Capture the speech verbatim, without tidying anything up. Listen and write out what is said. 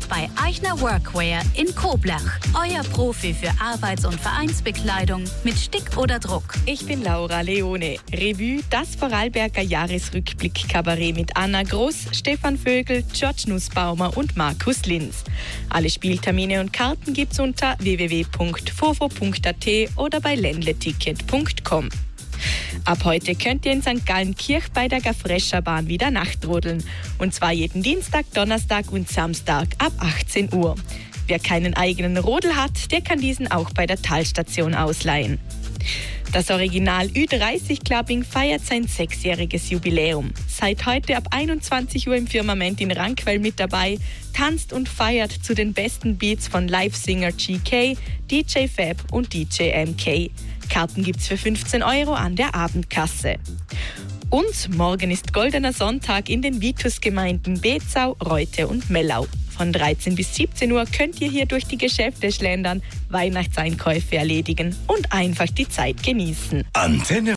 jetzt bei Eichner Workwear in Koblach. Euer Profi für Arbeits- und Vereinsbekleidung mit Stick oder Druck. Ich bin Laura Leone. Revue, das Vorarlberger Jahresrückblick-Kabarett mit Anna Groß, Stefan Vögel, George Nussbaumer und Markus Linz. Alle Spieltermine und Karten gibt's unter w w w punkt fofo punkt a t oder bei ländleticket punkt com. Ab heute könnt ihr in Sankt Gallen Kirchbeiderger Frescherbahn wieder nachtrodeln. Und zwar jeden Dienstag, Donnerstag und Samstag ab achtzehn Uhr. Wer keinen eigenen Rodel hat, der kann diesen auch bei der Talstation ausleihen. Das Original Ü dreißig Clubbing feiert sein sechsjähriges Jubiläum. Seid heute ab einundzwanzig Uhr im Firmament in Rankwell mit dabei, tanzt und feiert zu den besten Beats von Live-Singer G K, D J Fab und D J M K. Karten gibt's für fünfzehn Euro an der Abendkasse. Und morgen ist Goldener Sonntag in den Vitusgemeinden Bezau, Reute und Mellau. Von dreizehn bis siebzehn Uhr könnt ihr hier durch die Geschäfte schlendern, Weihnachtseinkäufe erledigen und einfach die Zeit genießen. Antenne